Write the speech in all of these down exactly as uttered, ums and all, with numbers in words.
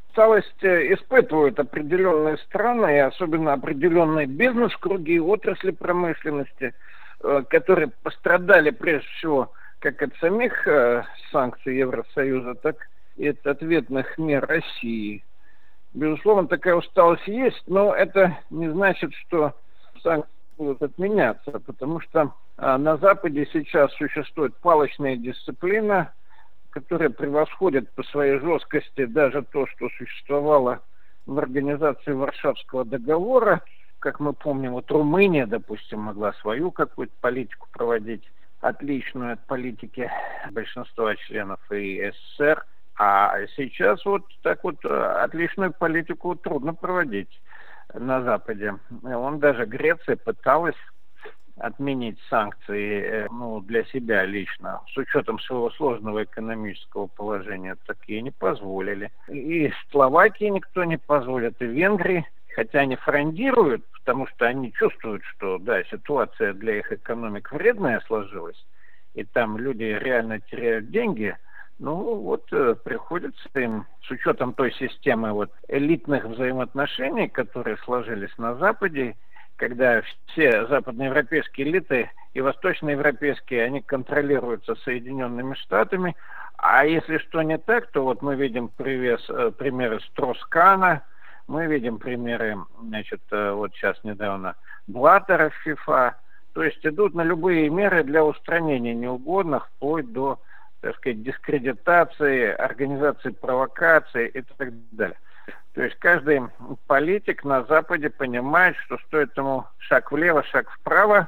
Усталость э, испытывают определенные страны, и особенно определенные бизнес-круги и отрасли промышленности, э, которые пострадали прежде всего как от самих э, санкций Евросоюза, так и от ответных мер России. Безусловно, такая усталость есть, но это не значит, что санкции будут отменяться, потому что а, на Западе сейчас существует палочная дисциплина, которая превосходит по своей жесткости даже то, что существовало в организации Варшавского договора. Как мы помним, вот Румыния, допустим, могла свою какую-то политику проводить, отличную от политики большинства членов и СССР. А сейчас вот так вот отличную политику трудно проводить на Западе. Он даже Греция пыталась отменить санкции, ну, для себя лично, с учетом своего сложного экономического положения, так и не позволили. И Словакии никто не позволит, и Венгрии, хотя они фрондируют, потому что они чувствуют, что, да, ситуация для их экономик вредная сложилась, и там люди реально теряют деньги. Ну, вот э, приходится им, с учетом той системы вот элитных взаимоотношений, которые сложились на Западе, когда все западноевропейские элиты и восточноевропейские, они контролируются Соединенными Штатами, а если что не так, то вот мы видим привес, э, примеры Строс-Кана, мы видим примеры, значит, э, вот сейчас недавно Блаттера в ФИФА, то есть идут на любые меры для устранения неугодных, вплоть до, так сказать, дискредитации, организации провокаций и так далее. То есть каждый политик на Западе понимает, что стоит ему шаг влево, шаг вправо,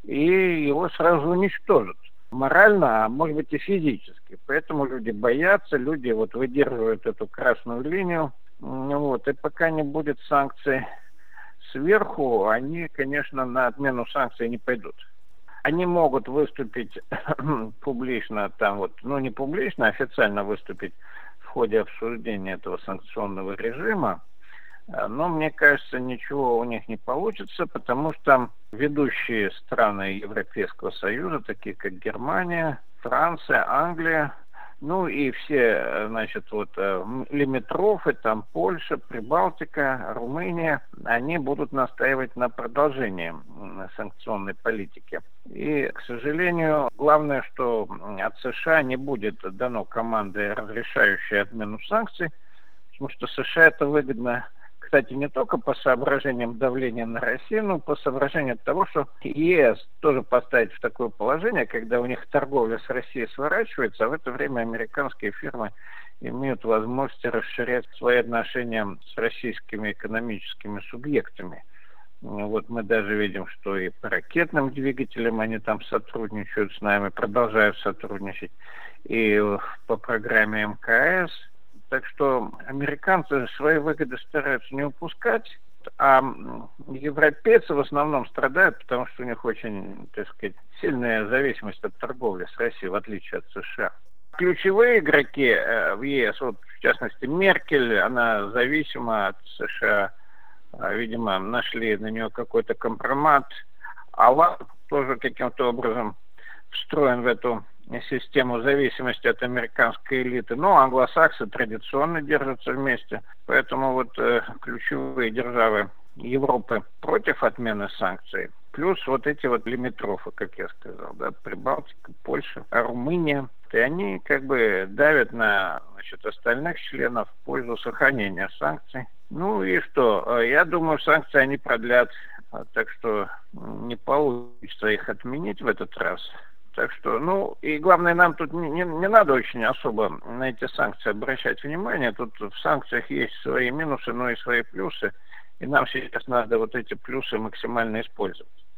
и его сразу уничтожат. Морально, а может быть и физически. Поэтому люди боятся, люди вот выдерживают эту красную линию. Вот. И пока не будет санкций сверху, они, конечно, на отмену санкций не пойдут. Они могут выступить публично, там вот, ну не публично, а официально выступить в ходе обсуждения этого санкционного режима, но мне кажется, ничего у них не получится, потому что ведущие страны Европейского Союза, такие как Германия, Франция, Англия, ну и все, значит, вот лимитрофы, там Польша, Прибалтика, Румыния, они будут настаивать на продолжении санкционной политики. И, к сожалению, главное, что от США не будет дано команды, разрешающей отмену санкций, потому что США это выгодно, кстати, не только по соображениям давления на Россию, но и по соображениям того, что ЕС тоже поставить в такое положение, когда у них торговля с Россией сворачивается, а в это время американские фирмы имеют возможность расширять свои отношения с российскими экономическими субъектами. Вот мы даже видим, что и по ракетным двигателям они там сотрудничают с нами, продолжают сотрудничать, и по программе эм ка эс. Так что американцы свои выгоды стараются не упускать, а европейцы в основном страдают, потому что у них очень, так сказать, сильная зависимость от торговли с Россией, в отличие от США. Ключевые игроки в ЕС, вот в частности Меркель, она зависима от США, видимо, нашли на нее какой-то компромат. Олланд тоже каким-то образом встроен в эту систему зависимости от американской элиты. Но англосаксы традиционно держатся вместе. Поэтому вот э, ключевые державы Европы против отмены санкций. Плюс вот эти вот лимитрофы, как я сказал, да, Прибалтика, Польша, Румыния. И они как бы давят на, значит, остальных членов в пользу сохранения санкций. Ну и что? Я думаю, санкции они продлят. Так что не получится их отменить в этот раз. Так что, ну, и главное, нам тут не, не, не надо очень особо на эти санкции обращать внимание. Тут в санкциях есть свои минусы, но и свои плюсы. И нам сейчас надо вот эти плюсы максимально использовать.